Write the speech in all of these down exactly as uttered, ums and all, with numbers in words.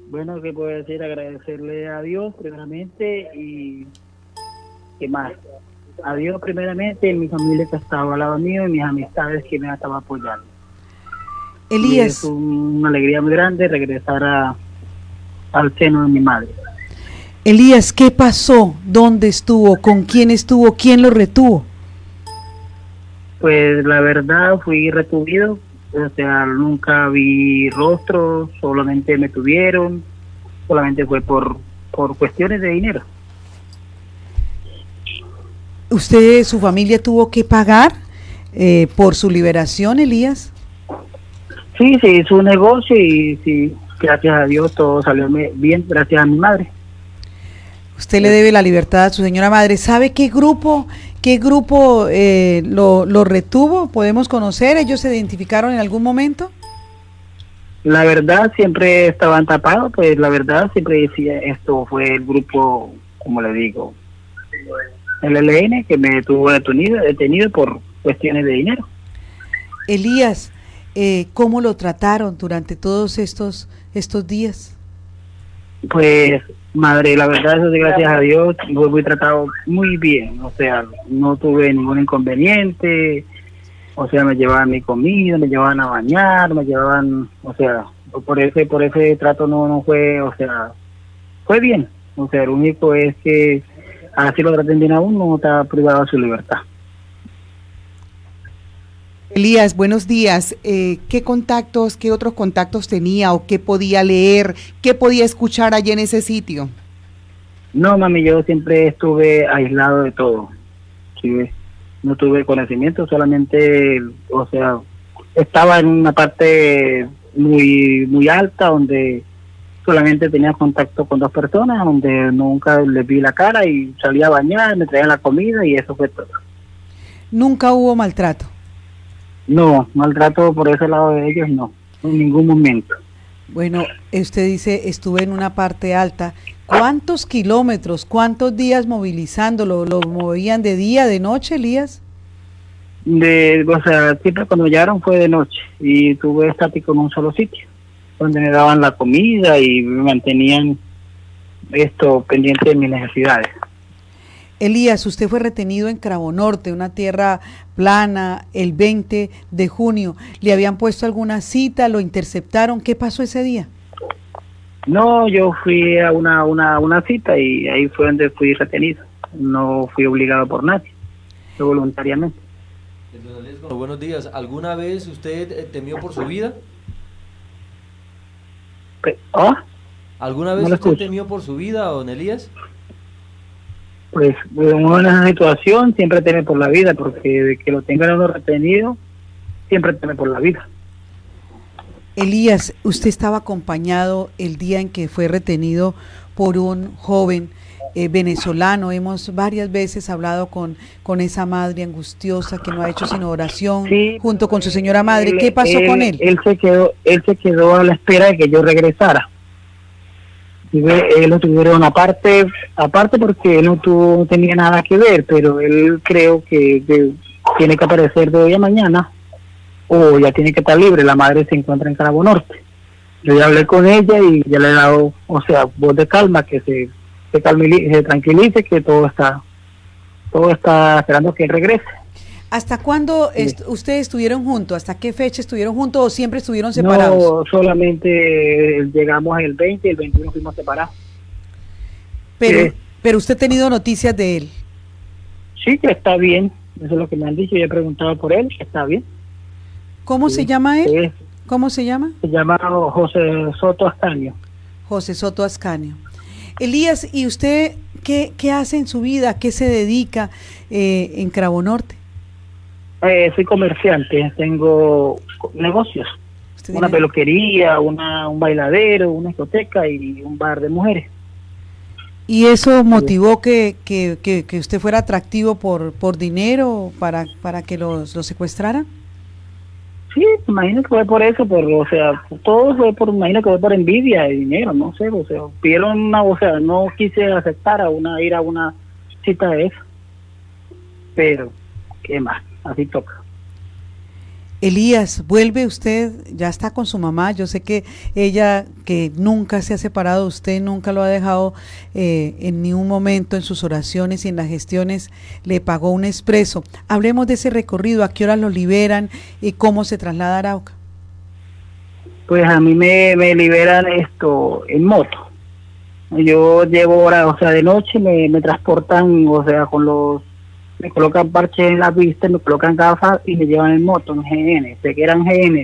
Bueno, ¿qué puedo decir? Agradecerle a Dios primeramente y ¿qué más? A Dios primeramente, mi familia que estaba al lado mío y mis amistades que me estaban apoyando. Y es Elías, un- una alegría muy grande regresar a, al seno de mi madre. Elías, ¿qué pasó? ¿Dónde estuvo? ¿Con quién estuvo? ¿Quién lo retuvo? Pues la verdad fui retuvido, o sea, nunca vi rostro, solamente me tuvieron, solamente fue por, por cuestiones de dinero. ¿Usted, su familia tuvo que pagar eh, por su liberación, Elías? Sí, se hizo un negocio y sí, gracias a Dios todo salió me- bien, gracias a mi madre. Usted le debe la libertad a su señora madre. ¿Sabe qué grupo, qué grupo eh, lo, lo retuvo? ¿Podemos conocer? ¿Ellos se identificaron en algún momento? La verdad siempre estaban tapados, pues la verdad siempre decía esto fue el grupo, como le digo, el L N que me tuvo detenido, detenido por cuestiones de dinero. Elías, eh, ¿cómo lo trataron durante todos estos, estos días? Pues madre, la verdad eso sí, gracias a Dios, yo fui tratado muy bien, o sea, no tuve ningún inconveniente, o sea, me llevaban mi comida, me llevaban a bañar, me llevaban, o sea, por ese, por ese trato no, no fue, o sea, fue bien, o sea, lo único es que así lo traten bien a uno, no está privado de su libertad. Elías, buenos días. Eh, ¿Qué contactos, qué otros contactos tenía o qué podía leer, qué podía escuchar allí en ese sitio? No, mami, yo siempre estuve aislado de todo, ¿sí ves? No tuve conocimiento, solamente, o sea, estaba en una parte muy muy alta donde solamente tenía contacto con dos personas, donde nunca les vi la cara y salía a bañar, me traían la comida y eso fue todo. Nunca hubo maltrato. No, maltrato por ese lado de ellos, no, en ningún momento. Bueno, usted dice, estuve en una parte alta. ¿Cuántos kilómetros, cuántos días movilizándolo? ¿Lo movían de día, de noche, Elías? De, o sea, siempre cuando me llegaron fue de noche y tuve estático en un solo sitio, donde me daban la comida y me mantenían esto pendiente de mis necesidades. Elías, usted fue retenido en Cravo Norte, una tierra plana, el veinte de junio. ¿Le habían puesto alguna cita? ¿Lo interceptaron? ¿Qué pasó ese día? No, yo fui a una, una, una cita y ahí fue donde fui retenido. No fui obligado por nadie, fue voluntariamente. Don Elías, buenos días. ¿Alguna vez usted eh, temió por su vida? Pe- ¿Oh? ¿Alguna No vez lo usted escucho. temió por su vida, don Elías? Pues uno en esa situación siempre teme por la vida, porque de que lo tengan a uno retenido, siempre teme por la vida. Elías, usted estaba acompañado el día en que fue retenido por un joven eh, venezolano. Hemos varias veces hablado con, con esa madre angustiosa que no ha hecho sino oración Sí, junto con su señora madre. él, ¿Qué pasó él, con él? Él se quedó, él se quedó a la espera de que yo regresara. Y ve, él lo tuvieron aparte, aparte porque él no tuvo, no tenía nada que ver, pero él creo que, que tiene que aparecer de hoy a mañana o ya tiene que estar libre. La madre se encuentra en Cravo Norte. Yo ya hablé con ella y ya le he dado, o sea, voz de calma, que se, se, calmili, se tranquilice, que todo está, todo está esperando que él regrese. ¿Hasta cuándo Sí. est ustedes estuvieron juntos? ¿Hasta qué fecha estuvieron juntos o siempre estuvieron separados? No, solamente llegamos el veinte y el veintiuno fuimos separados. Pero, Sí. pero usted ha tenido noticias de él. Sí, que está bien, eso es lo que me han dicho, yo he preguntado por él, que está bien. ¿Cómo Sí. se llama él? Sí. ¿Cómo se llama? Se llama José Soto Ascanio. José Soto Ascanio. Elías, ¿y usted qué, qué hace en su vida? ¿Qué se dedica eh, en Cravo Norte? Eh, soy comerciante, tengo negocios, ¿Usted una tiene- peluquería, una, un bailadero, una discoteca y un bar de mujeres. ¿Y eso motivó que, que, que, que usted fuera atractivo por, por dinero para, para que los, los secuestraran? Sí, imagino que fue por eso, pero, o sea, todo fue por, imagino que fue por envidia de dinero, no sé, o sea, pidieron una, o sea, no quise aceptar a una, ir a una cita de eso, pero, ¿qué más? Así toca. Elías, vuelve usted, ya está con su mamá, yo sé que ella, que nunca se ha separado de usted, nunca lo ha dejado eh, en ningún momento en sus oraciones y en las gestiones, le pagó un expreso. Hablemos de ese recorrido, a qué hora lo liberan y cómo se traslada a Arauca. Pues a mí me, me liberan esto en moto. Yo llevo horas, o sea, de noche me, me transportan, o sea, con los... me colocan parches en la vista, me colocan gafas y me llevan en moto, en G N, sé que eran G N,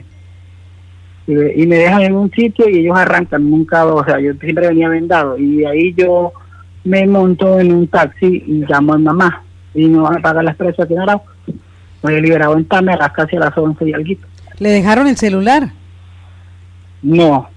y, y me dejan en un sitio y ellos arrancan, nunca, o sea, yo siempre venía vendado, y de ahí yo me monto en un taxi y llamo a mi mamá, y me van a pagar la expreso aquí en Arauca. Me he liberado en Tame a las casi a las once y algo. ¿Le dejaron el celular? No,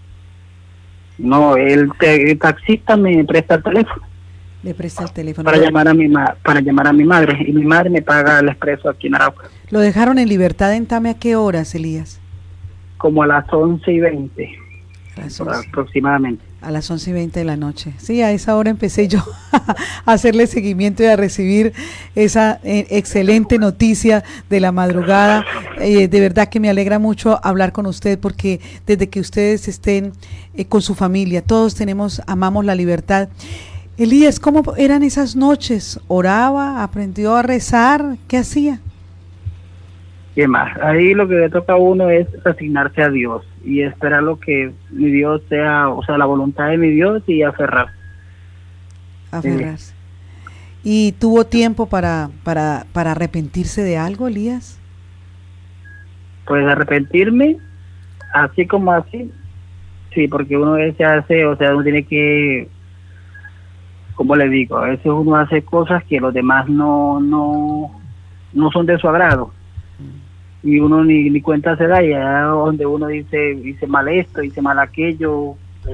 no, el, el taxista me presta el teléfono. Le presta el teléfono. Para llamar a mi ma para llamar a mi madre, y mi madre me paga el expreso aquí en Arauca. ¿Lo dejaron en libertad en Tame a qué horas, Elías? Como a las once y veinte, A las once. aproximadamente. A las once y veinte de la noche. Sí, a esa hora empecé yo a hacerle seguimiento y a recibir esa eh, excelente noticia de la madrugada. Eh, de verdad que me alegra mucho hablar con usted, porque desde que ustedes estén eh, con su familia, todos tenemos, amamos la libertad. Elías, ¿cómo eran esas noches? ¿Oraba? ¿Aprendió a rezar? ¿Qué hacía? ¿Qué más? Ahí lo que le toca a uno es asignarse a Dios y esperar lo que mi Dios sea, o sea, la voluntad de mi Dios, y aferrar. Aferrarse. ¿Y tuvo tiempo para, para, para arrepentirse de algo, Elías? Pues arrepentirme, así como así, sí, porque uno se hace, o sea, uno tiene que... como le digo, a veces uno hace cosas que los demás no no no son de su agrado, y uno ni, ni cuenta se da, y allá donde uno dice, hice mal esto, hice mal aquello,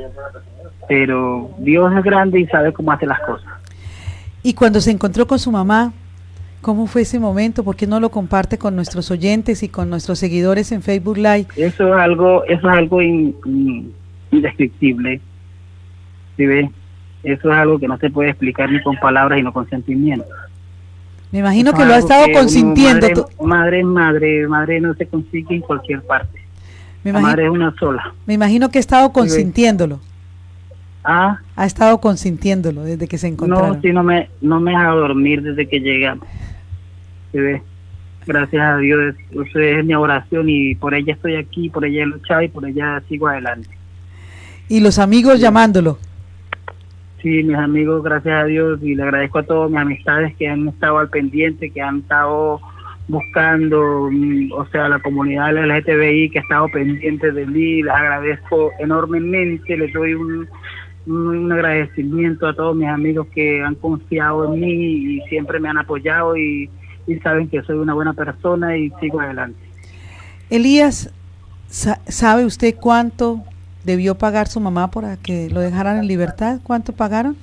pero Dios es grande y sabe cómo hace las cosas. Y cuando se encontró con su mamá, ¿cómo fue ese momento? ¿Por qué no lo comparte con nuestros oyentes y con nuestros seguidores en Facebook Live? Eso es algo, eso es algo in, in, indescriptible, ¿sí ve? Eso es algo que no se puede explicar ni con palabras, sino con sentimientos. Me imagino Eso que lo ha estado consintiendo. Madre, madre, madre, madre no se consigue en cualquier parte. Me La imagino, madre es una sola. me imagino que ha estado consintiéndolo. Ah, Ha estado consintiéndolo desde que se encontraron. no, si no me, no me deja dormir desde que llegamos. ¿Sí ve? Gracias a Dios, eso es mi oración, y por ella estoy aquí, por ella he luchado y por ella sigo adelante. Y los amigos Sí. llamándolo. Sí, mis amigos, gracias a Dios, y le agradezco a todas mis amistades que han estado al pendiente, que han estado buscando, mm, o sea, la comunidad L G T B I que ha estado pendiente de mí. Les agradezco enormemente, les doy un, un, un agradecimiento a todos mis amigos que han confiado en mí y siempre me han apoyado, y, y saben que soy una buena persona y sigo adelante. Elías, sa- ¿sabe usted cuánto debió pagar su mamá para que lo dejaran en libertad? ¿Cuánto pagaron?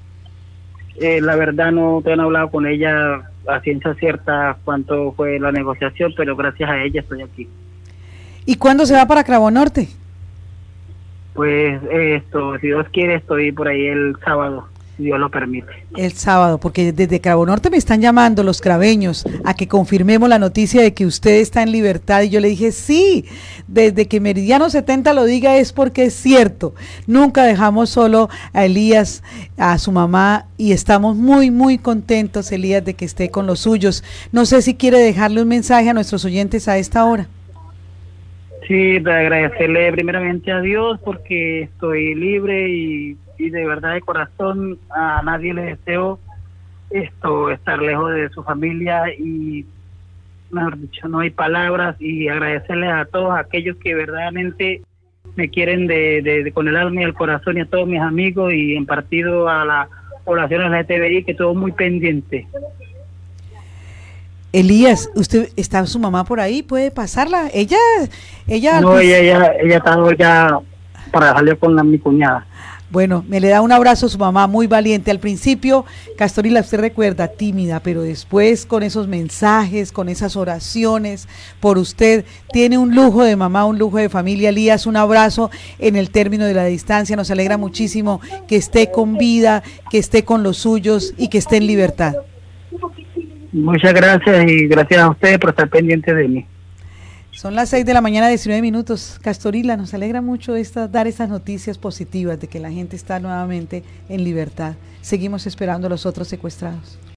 Eh, la verdad no te han hablado con ella a ciencia cierta cuánto fue la negociación, pero gracias a ella estoy aquí. ¿Y cuándo se va para Cravo Norte? Pues eh, esto, si Dios quiere, estoy por ahí el sábado, si Dios lo permite. El sábado, porque desde Cravo Norte me están llamando los craveños a que confirmemos la noticia de que usted está en libertad, y yo le dije sí, desde que Meridiano setenta lo diga es porque es cierto. Nunca dejamos solo a Elías, a su mamá, y estamos muy muy contentos, Elías, de que esté con los suyos. No sé si quiere dejarle un mensaje a nuestros oyentes a esta hora. Sí, de agradecerle primeramente a Dios porque estoy libre, y, y de verdad de corazón a nadie le deseo esto, estar lejos de su familia, y mejor dicho, no hay palabras, y agradecerle a todos aquellos que verdaderamente me quieren de, de, de con el alma y el corazón, y a todos mis amigos, y en partido a la población L G T B I, que todo muy pendiente. Elías, usted está su mamá por ahí, puede pasarla. Ella, ella. No, ella, ella, ella está ya para salir con la, mi cuñada. Bueno, me le da un abrazo a su mamá, muy valiente. Al principio, Castorila, usted recuerda, tímida, pero después con esos mensajes, con esas oraciones por usted, tiene un lujo de mamá, un lujo de familia. Elías, un abrazo en el término de la distancia. Nos alegra muchísimo que esté con vida, que esté con los suyos y que esté en libertad. Muchas gracias, y gracias a ustedes por estar pendientes de mí. Son las seis de la mañana, diecinueve minutos. Castorila, nos alegra mucho esta, dar estas noticias positivas de que la gente está nuevamente en libertad. Seguimos esperando a los otros secuestrados.